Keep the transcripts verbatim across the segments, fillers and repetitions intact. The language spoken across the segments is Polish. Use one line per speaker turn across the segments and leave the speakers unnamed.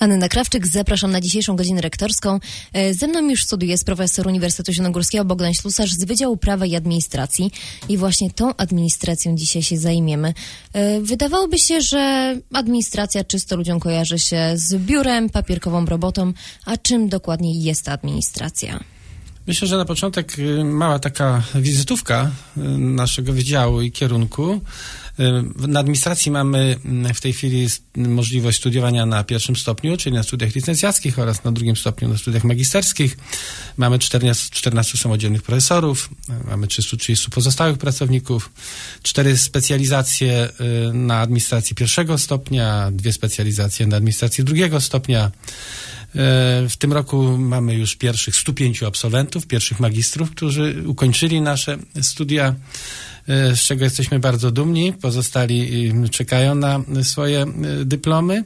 Anna Krawczyk, zapraszam na dzisiejszą godzinę rektorską. Ze mną już studiuje jest profesor Uniwersytetu Zielonogórskiego Bogdan Ślusarz z Wydziału Prawa i Administracji i właśnie tą administracją dzisiaj się zajmiemy. Wydawałoby się, że administracja czysto ludziom kojarzy się z biurem, papierkową robotą, a czym dokładnie jest ta administracja?
Myślę, że na początek mała taka wizytówka naszego wydziału i kierunku. Na administracji mamy w tej chwili możliwość studiowania na pierwszym stopniu, czyli na studiach licencjackich oraz na drugim stopniu na studiach magisterskich. Mamy czternastu samodzielnych profesorów, mamy trzystu trzydziestu pozostałych pracowników, cztery specjalizacje na administracji pierwszego stopnia, dwie specjalizacje na administracji drugiego stopnia. W tym roku mamy już pierwszych stu pięciu absolwentów, pierwszych magistrów, którzy ukończyli nasze studia, z czego jesteśmy bardzo dumni. Pozostali czekają na swoje dyplomy.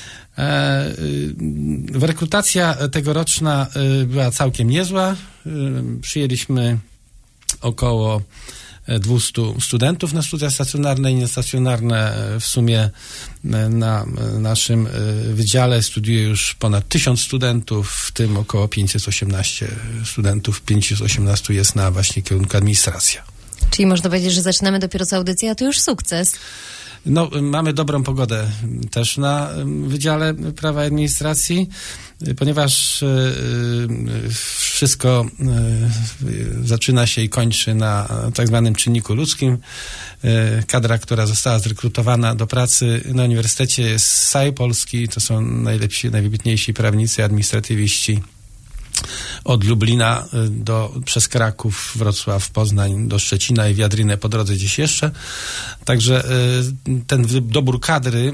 Rekrutacja tegoroczna była całkiem niezła. Przyjęliśmy około dwustu studentów na studia stacjonarne i niestacjonarne. W sumie na naszym wydziale studiuje już ponad tysiąc studentów, w tym około pięćset osiemnaście studentów, pięćset osiemnaście jest na właśnie kierunku administracja.
Czyli można powiedzieć, że zaczynamy dopiero z audycji, a to już sukces.
No, mamy dobrą pogodę też na Wydziale Prawa i Administracji, ponieważ wszystko zaczyna się i kończy na tak zwanym czynniku ludzkim. Kadra, która została zrekrutowana do pracy na uniwersytecie jest z całej Polski. To są najlepsi, najwybitniejsi prawnicy, administratywiści. Od Lublina do, przez Kraków, Wrocław, Poznań, do Szczecina i Wiadrynę po drodze gdzieś jeszcze. Także ten dobór kadry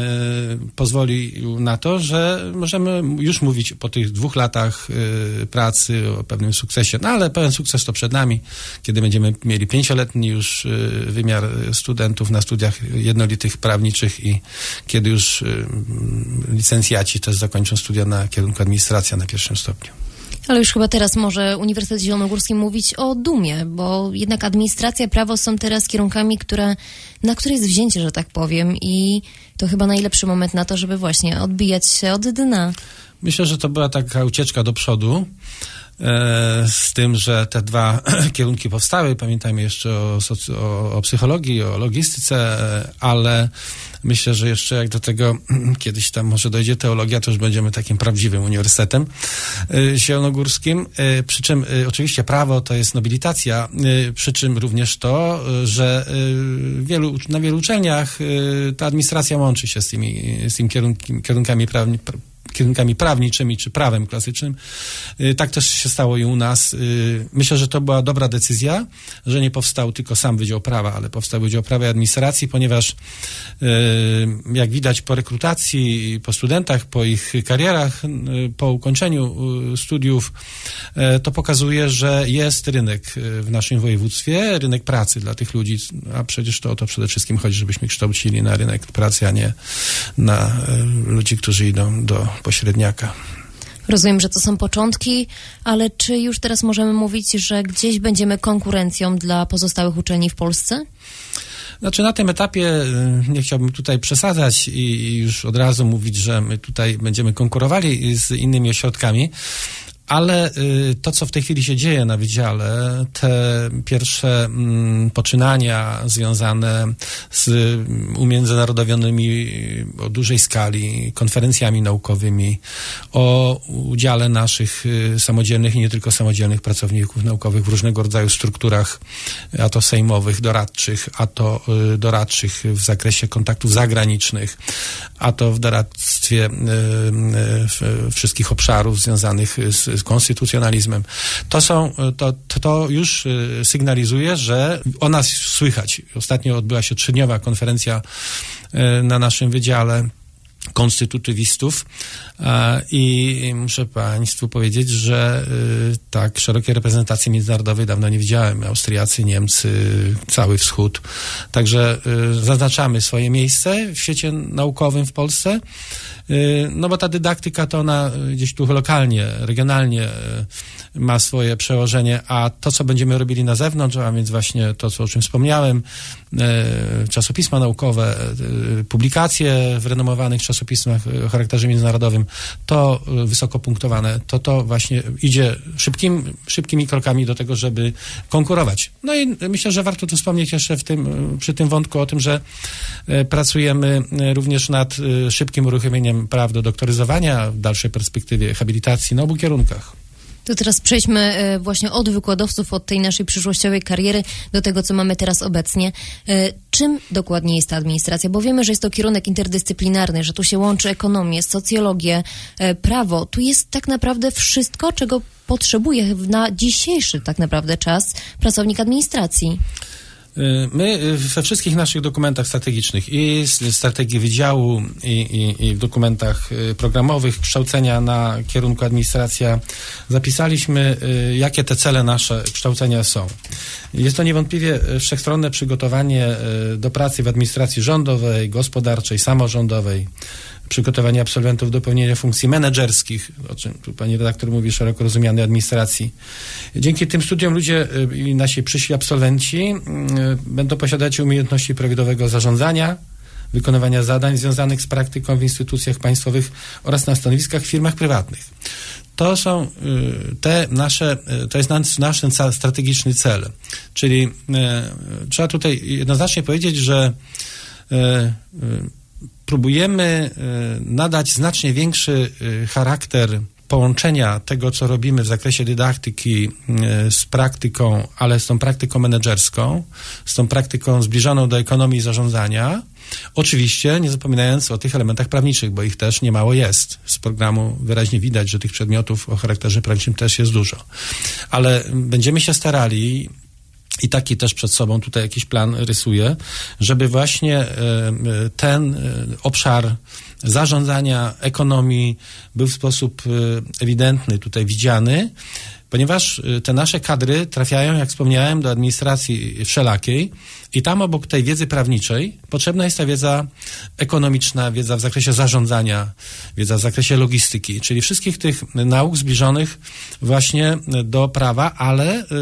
pozwolił na to, że możemy już mówić po tych dwóch latach pracy o pewnym sukcesie. No ale pełen sukces to przed nami, kiedy będziemy mieli pięcioletni już wymiar studentów na studiach jednolitych prawniczych i kiedy już licencjaci też zakończą studia na kierunku administracja na pierwszym stopniu.
Ale już chyba teraz może Uniwersytet Zielonogórski mówić o dumie, bo jednak administracja, prawo są teraz kierunkami, które, na które jest wzięcie, że tak powiem, i to chyba najlepszy moment na to, żeby właśnie odbijać się od dna.
Myślę, że to była taka ucieczka do przodu, e, z tym, że te dwa kierunki powstały. Pamiętajmy jeszcze o, socy- o, o psychologii, o logistyce, ale myślę, że jeszcze jak do tego kiedyś tam może dojdzie teologia, to już będziemy takim prawdziwym uniwersytetem y, zielonogórskim. Y, przy czym y, oczywiście prawo to jest nobilitacja, y, przy czym również to, y, że y, wielu, na wielu uczelniach y, ta administracja łączy się z tymi, z tymi kierunki, kierunkami prawni, pr- kierunkami prawniczymi czy prawem klasycznym. Tak też się stało i u nas. Myślę, że to była dobra decyzja, że nie powstał tylko sam Wydział Prawa, ale powstał Wydział Prawa i Administracji, ponieważ jak widać po rekrutacji, po studentach, po ich karierach, po ukończeniu studiów, to pokazuje, że jest rynek w naszym województwie, rynek pracy dla tych ludzi, a przecież to o to przede wszystkim chodzi, żebyśmy kształcili na rynek pracy, a nie na ludzi, którzy idą do pośredniaka.
Rozumiem, że to są początki, ale czy już teraz możemy mówić, że gdzieś będziemy konkurencją dla pozostałych uczelni w Polsce?
Znaczy na tym etapie nie chciałbym tutaj przesadzać i już od razu mówić, że my tutaj będziemy konkurowali z innymi ośrodkami, ale to, co w tej chwili się dzieje na wydziale, te pierwsze mm, poczynania związane z umiędzynarodowionymi o dużej skali konferencjami naukowymi, o udziale naszych samodzielnych i nie tylko samodzielnych pracowników naukowych w różnego rodzaju strukturach, a to sejmowych, doradczych, a to y, doradczych w zakresie kontaktów zagranicznych, a to w doradztwie y, y, wszystkich obszarów związanych z z konstytucjonalizmem. To są, to, to już sygnalizuje, że o nas słychać. Ostatnio odbyła się trzydniowa konferencja na naszym wydziale konstytutywistów i muszę Państwu powiedzieć, że tak szerokiej reprezentacji międzynarodowej dawno nie widziałem. Austriacy, Niemcy, cały wschód. Także zaznaczamy swoje miejsce w świecie naukowym w Polsce. No bo ta dydaktyka to ona gdzieś tu lokalnie, regionalnie ma swoje przełożenie, a to, co będziemy robili na zewnątrz, a więc właśnie to, co, o czym wspomniałem, czasopisma naukowe, publikacje w renomowanych czasopismach o charakterze międzynarodowym, to wysoko punktowane, to to właśnie idzie szybkim, szybkimi krokami do tego, żeby konkurować. No i myślę, że warto tu wspomnieć jeszcze w tym, przy tym wątku o tym, że pracujemy również nad szybkim uruchomieniem praw do doktoryzowania w dalszej perspektywie habilitacji na obu kierunkach.
To teraz przejdźmy właśnie od wykładowców, od tej naszej przyszłościowej kariery do tego, co mamy teraz obecnie. Czym dokładnie jest ta administracja? Bo wiemy, że jest to kierunek interdyscyplinarny, że tu się łączy ekonomię, socjologię, prawo. Tu jest tak naprawdę wszystko, czego potrzebuje na dzisiejszy tak naprawdę czas pracownik administracji.
My we wszystkich naszych dokumentach strategicznych i strategii wydziału i, i, i w dokumentach programowych kształcenia na kierunku administracja zapisaliśmy, jakie te cele nasze kształcenia są. Jest to niewątpliwie wszechstronne przygotowanie do pracy w administracji rządowej, gospodarczej, samorządowej, przygotowanie absolwentów do pełnienia funkcji menedżerskich, o czym tu pani redaktor mówi, szeroko rozumianej administracji. Dzięki tym studiom ludzie i nasi przyszli absolwenci będą posiadać umiejętności prawidłowego zarządzania, wykonywania zadań związanych z praktyką w instytucjach państwowych oraz na stanowiskach w firmach prywatnych. To są te nasze, to jest nasz, nasz strategiczny cel. Czyli trzeba tutaj jednoznacznie powiedzieć, że próbujemy nadać znacznie większy charakter połączenia tego, co robimy w zakresie dydaktyki z praktyką, ale z tą praktyką menedżerską, z tą praktyką zbliżoną do ekonomii i zarządzania. Oczywiście nie zapominając o tych elementach prawniczych, bo ich też niemało jest. Z programu wyraźnie widać, że tych przedmiotów o charakterze prawniczym też jest dużo. Ale będziemy się starali, i taki też przed sobą tutaj jakiś plan rysuję, żeby właśnie ten obszar zarządzania, ekonomii był w sposób ewidentny tutaj widziany, ponieważ te nasze kadry trafiają, jak wspomniałem, do administracji wszelakiej i tam obok tej wiedzy prawniczej potrzebna jest ta wiedza ekonomiczna, wiedza w zakresie zarządzania, wiedza w zakresie logistyki, czyli wszystkich tych nauk zbliżonych właśnie do prawa, ale y,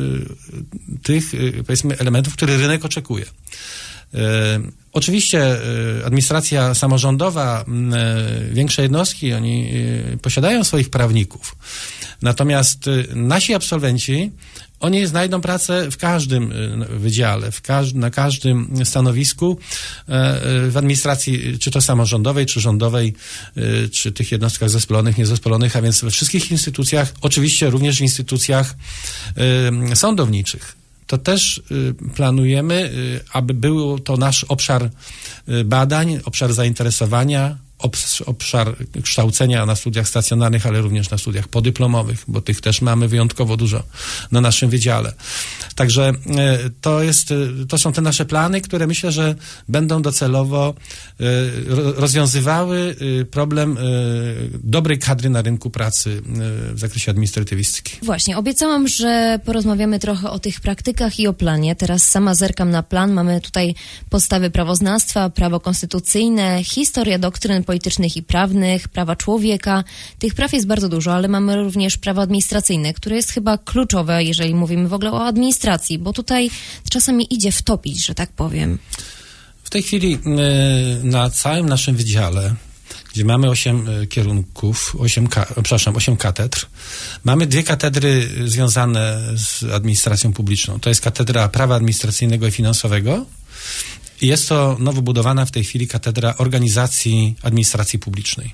tych, y, powiedzmy, elementów, które rynek oczekuje. Y, Oczywiście administracja samorządowa, większe jednostki, oni posiadają swoich prawników. Natomiast nasi absolwenci, oni znajdą pracę w każdym wydziale, w każ- na każdym stanowisku w administracji, czy to samorządowej, czy rządowej, czy tych jednostkach zespolonych, niezespolonych, a więc we wszystkich instytucjach, oczywiście również w instytucjach sądowniczych. To też planujemy, aby był to nasz obszar badań, obszar zainteresowania, obszar kształcenia na studiach stacjonarnych, ale również na studiach podyplomowych, bo tych też mamy wyjątkowo dużo na naszym wydziale. Także to jest, to są te nasze plany, które myślę, że będą docelowo rozwiązywały problem dobrej kadry na rynku pracy w zakresie administratywistyki.
Właśnie, obiecałam, że porozmawiamy trochę o tych praktykach i o planie. Teraz sama zerkam na plan. Mamy tutaj podstawy prawoznawstwa, prawo konstytucyjne, historia doktryn politycznych i prawnych, prawa człowieka. Tych praw jest bardzo dużo, ale mamy również prawo administracyjne, które jest chyba kluczowe, jeżeli mówimy w ogóle o administracji, bo tutaj czasami idzie wtopić, że tak powiem.
W tej chwili na całym naszym wydziale, gdzie mamy osiem kierunków, osiem, przepraszam, osiem katedr, mamy dwie katedry związane z administracją publiczną. To jest katedra prawa administracyjnego i finansowego i jest to nowo budowana w tej chwili katedra organizacji administracji publicznej.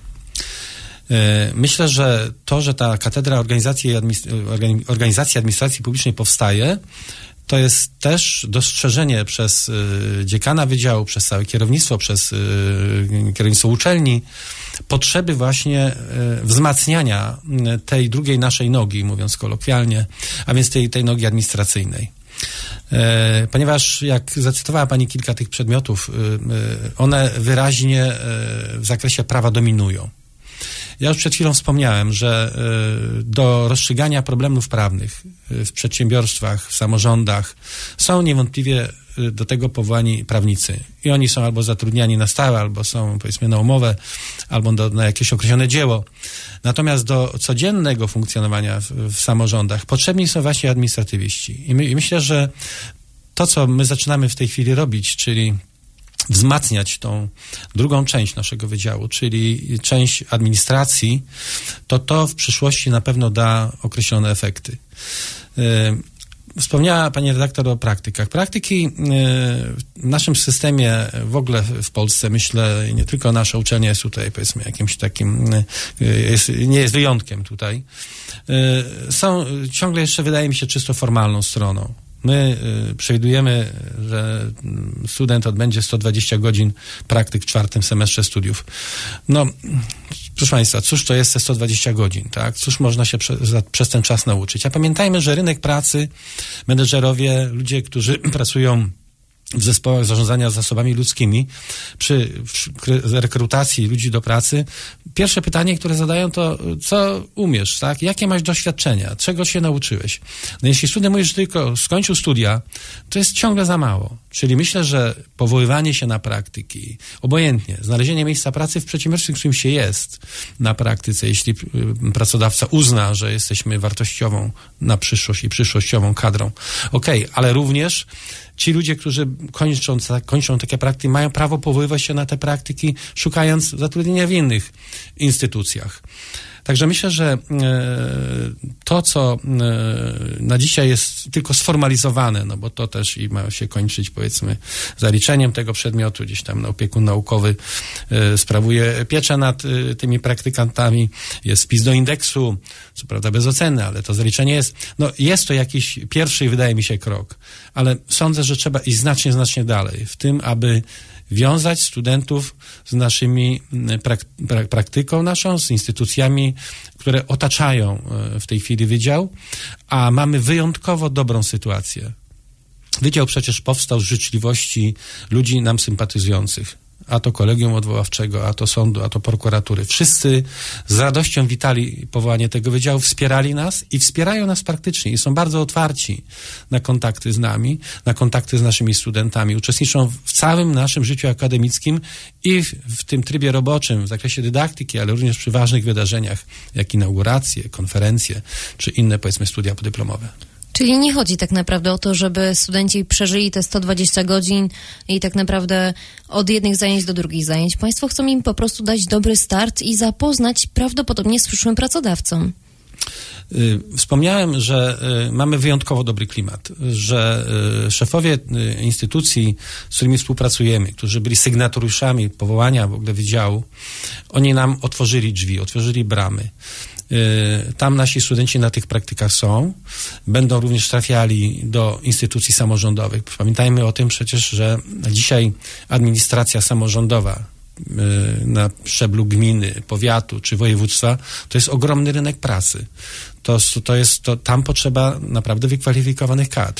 Myślę, że to, że ta katedra organizacji, organizacji administracji publicznej powstaje, to jest też dostrzeżenie przez dziekana wydziału, przez całe kierownictwo, przez kierownictwo uczelni potrzeby właśnie wzmacniania tej drugiej naszej nogi, mówiąc kolokwialnie, a więc tej, tej nogi administracyjnej. Ponieważ, jak zacytowała pani kilka tych przedmiotów, one wyraźnie w zakresie prawa dominują. Ja już przed chwilą wspomniałem, że do rozstrzygania problemów prawnych w przedsiębiorstwach, w samorządach są niewątpliwie do tego powołani prawnicy. I oni są albo zatrudniani na stałe, albo są, powiedzmy, na umowę, albo do, na jakieś określone dzieło. Natomiast do codziennego funkcjonowania w, w samorządach potrzebni są właśnie administratywiści. I, my, I myślę, że to, co my zaczynamy w tej chwili robić, czyli wzmacniać tą drugą część naszego wydziału, czyli część administracji, to to w przyszłości na pewno da określone efekty. Wspomniała pani redaktor o praktykach. Praktyki w naszym systemie, w ogóle w Polsce, myślę, nie tylko nasza uczelnia jest tutaj, powiedzmy, jakimś takim, jest, nie jest wyjątkiem tutaj, są ciągle jeszcze, wydaje mi się, czysto formalną stroną. My y, przewidujemy, że student odbędzie sto dwadzieścia godzin praktyk w czwartym semestrze studiów. No, proszę państwa, cóż to jest te sto dwadzieścia godzin, tak? Cóż można się prze, za, przez ten czas nauczyć? A pamiętajmy, że rynek pracy, menedżerowie, ludzie, którzy pracują w zespołach zarządzania zasobami ludzkimi, przy rekrutacji ludzi do pracy, pierwsze pytanie, które zadają, to co umiesz, tak? Jakie masz doświadczenia? Czego się nauczyłeś? No jeśli student mówi, że tylko skończył studia, to jest ciągle za mało. Czyli myślę, że powoływanie się na praktyki, obojętnie, znalezienie miejsca pracy w przedsiębiorstwie, w którym się jest na praktyce, jeśli pracodawca uzna, że jesteśmy wartościową na przyszłość i przyszłościową kadrą. Okej, okay, ale również ci ludzie, którzy kończą, kończą takie praktyki, mają prawo powoływać się na te praktyki, szukając zatrudnienia w innych instytucjach. Także myślę, że to, co na dzisiaj jest tylko sformalizowane, no bo to też i ma się kończyć, powiedzmy, zaliczeniem tego przedmiotu, gdzieś tam opiekun naukowy sprawuje pieczę nad tymi praktykantami, jest wpis do indeksu, co prawda bez oceny, ale to zaliczenie jest, no jest to jakiś pierwszy, wydaje mi się, krok, ale sądzę, że trzeba iść znacznie, znacznie dalej w tym, aby wiązać studentów z naszymi prak- prak- praktyką naszą, z instytucjami, które otaczają w tej chwili wydział, a mamy wyjątkowo dobrą sytuację. Wydział przecież powstał z życzliwości ludzi nam sympatyzujących. A to kolegium odwoławczego, a to sądu, a to prokuratury. Wszyscy z radością witali powołanie tego wydziału, wspierali nas i wspierają nas praktycznie i są bardzo otwarci na kontakty z nami, na kontakty z naszymi studentami. Uczestniczą w całym naszym życiu akademickim i w, w tym trybie roboczym, w zakresie dydaktyki, ale również przy ważnych wydarzeniach, jak inauguracje, konferencje, czy inne, powiedzmy, studia podyplomowe.
Czyli nie chodzi tak naprawdę o to, żeby studenci przeżyli te sto dwadzieścia godzin i tak naprawdę od jednych zajęć do drugich zajęć. Państwo chcą im po prostu dać dobry start i zapoznać prawdopodobnie z przyszłym pracodawcą.
Wspomniałem, że mamy wyjątkowo dobry klimat, że szefowie instytucji, z którymi współpracujemy, którzy byli sygnatariuszami powołania w ogóle wydziału, oni nam otworzyli drzwi, otworzyli bramy. Tam nasi studenci na tych praktykach są, będą również trafiali do instytucji samorządowych. Pamiętajmy o tym przecież, że dzisiaj administracja samorządowa na szczeblu gminy, powiatu czy województwa to jest ogromny rynek pracy. To, to jest, to, tam potrzeba naprawdę wykwalifikowanych kadr.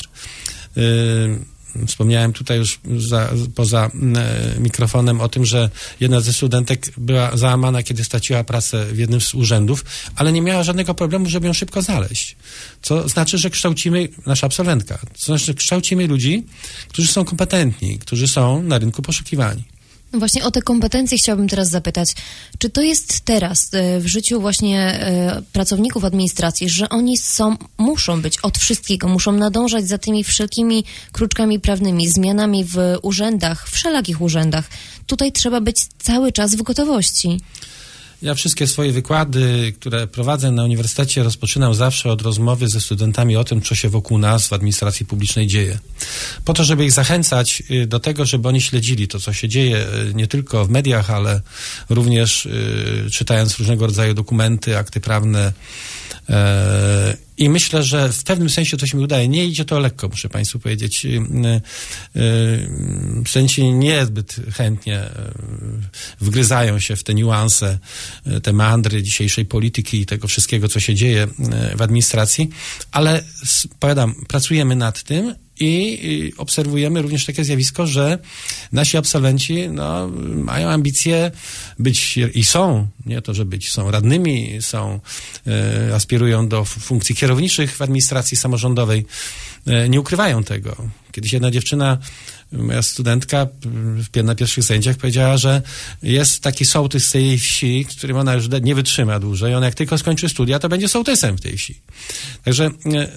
Wspomniałem tutaj już za, poza e, mikrofonem o tym, że jedna ze studentek była załamana, kiedy straciła pracę w jednym z urzędów, ale nie miała żadnego problemu, żeby ją szybko znaleźć. Co znaczy, że kształcimy, nasza absolwentka, co znaczy, że kształcimy ludzi, którzy są kompetentni, którzy są na rynku poszukiwani.
No właśnie o te kompetencje chciałabym teraz zapytać. Czy to jest teraz w życiu właśnie pracowników administracji, że oni są, muszą być od wszystkiego, muszą nadążać za tymi wszelkimi kruczkami prawnymi, zmianami w urzędach, wszelakich urzędach. Tutaj trzeba być cały czas w gotowości.
Ja wszystkie swoje wykłady, które prowadzę na uniwersytecie, rozpoczynam zawsze od rozmowy ze studentami o tym, co się wokół nas w administracji publicznej dzieje. Po to, żeby ich zachęcać do tego, żeby oni śledzili to, co się dzieje nie tylko w mediach, ale również y, czytając różnego rodzaju dokumenty, akty prawne. E, I myślę, że w pewnym sensie to się mi udaje. Nie idzie to lekko, muszę Państwu powiedzieć. Studenci niezbyt chętnie wgryzają się w te niuanse, te meandry dzisiejszej polityki i tego wszystkiego, co się dzieje w administracji, ale powiadam, pracujemy nad tym i obserwujemy również takie zjawisko, że nasi absolwenci no, mają ambicje być i są, nie to, że być, są radnymi, są, e, aspirują do funkcji kierowniczych w administracji samorządowej. E, nie ukrywają tego. Kiedyś jedna dziewczyna, moja studentka na pierwszych zajęciach powiedziała, że jest taki sołtys z tej wsi, z którym ona już nie wytrzyma dłużej. Ona jak tylko skończy studia, to będzie sołtysem w tej wsi. Także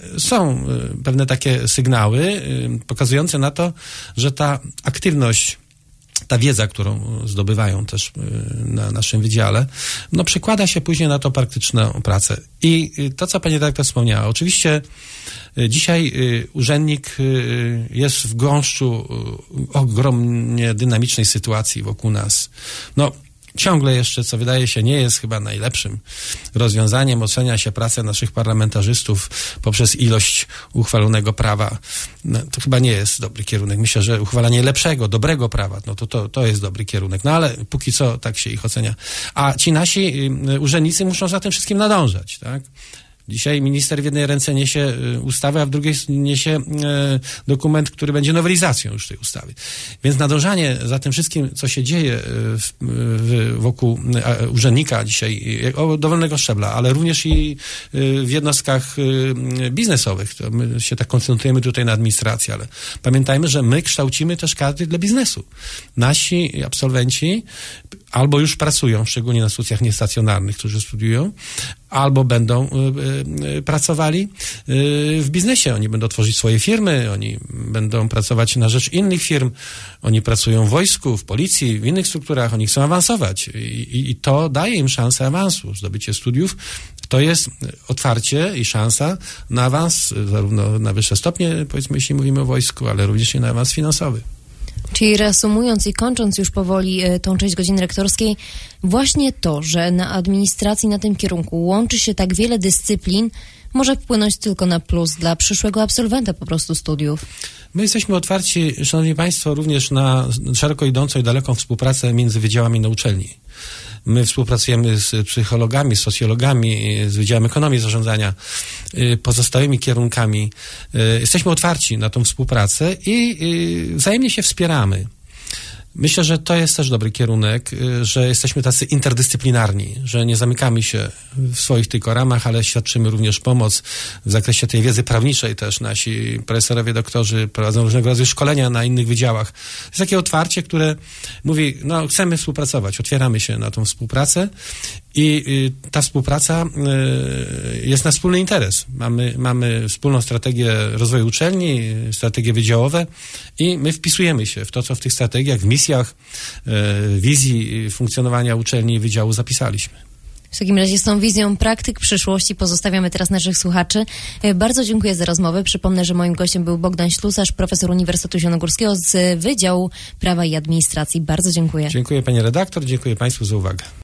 są pewne takie sygnały pokazujące na to, że ta aktywność, ta wiedza, którą zdobywają też na naszym wydziale, no przekłada się później na tą praktyczną pracę. I to, co pani redaktor wspomniała, oczywiście dzisiaj urzędnik jest w gąszczu ogromnie dynamicznej sytuacji wokół nas. No, ciągle jeszcze, co wydaje się, nie jest chyba najlepszym rozwiązaniem, ocenia się pracę naszych parlamentarzystów poprzez ilość uchwalonego prawa. No, to chyba nie jest dobry kierunek. Myślę, że uchwalanie lepszego, dobrego prawa, no to, to, to jest dobry kierunek. No ale póki co tak się ich ocenia. A ci nasi urzędnicy muszą za tym wszystkim nadążać, tak? Dzisiaj minister w jednej ręce niesie ustawę, a w drugiej niesie dokument, który będzie nowelizacją już tej ustawy. Więc nadążanie za tym wszystkim, co się dzieje w, w, wokół urzędnika dzisiaj, o dowolnego szczebla, ale również i w jednostkach biznesowych. To my się tak koncentrujemy tutaj na administracji, ale pamiętajmy, że my kształcimy też kadry dla biznesu. Nasi absolwenci albo już pracują, szczególnie na studiach niestacjonarnych, którzy studiują, albo będą y, y, pracowali y, w biznesie. Oni będą tworzyć swoje firmy, oni będą pracować na rzecz innych firm, oni pracują w wojsku, w policji, w innych strukturach, oni chcą awansować i, i, i to daje im szansę awansu. Zdobycie studiów to jest otwarcie i szansa na awans, zarówno na wyższe stopnie, powiedzmy, jeśli mówimy o wojsku, ale również i na awans finansowy.
Czyli reasumując i kończąc już powoli tą część godziny rektorskiej, właśnie to, że na administracji na tym kierunku łączy się tak wiele dyscyplin, może wpłynąć tylko na plus dla przyszłego absolwenta po prostu studiów.
My jesteśmy otwarci, szanowni państwo, również na szeroko idącą i daleką współpracę między wydziałami na uczelni. My współpracujemy z psychologami, z socjologami, z Wydziałem Ekonomii i Zarządzania, pozostałymi kierunkami. Jesteśmy otwarci na tą współpracę i wzajemnie się wspieramy. Myślę, że to jest też dobry kierunek, że jesteśmy tacy interdyscyplinarni, że nie zamykamy się w swoich tylko ramach, ale świadczymy również pomoc w zakresie tej wiedzy prawniczej też. Nasi profesorowie, doktorzy prowadzą różnego rodzaju szkolenia na innych wydziałach. To jest takie otwarcie, które mówi, no chcemy współpracować, otwieramy się na tą współpracę i ta współpraca jest na wspólny interes. Mamy, mamy wspólną strategię rozwoju uczelni, strategie wydziałowe i my wpisujemy się w to, co w tych strategiach, w misjach, wizji funkcjonowania uczelni i wydziału zapisaliśmy.
W takim razie z tą wizją praktyk przyszłości pozostawiamy teraz naszych słuchaczy. Bardzo dziękuję za rozmowę. Przypomnę, że moim gościem był Bogdan Ślusarz, profesor Uniwersytetu Zielonogórskiego z Wydziału Prawa i Administracji. Bardzo dziękuję.
Dziękuję pani redaktor, dziękuję państwu za uwagę.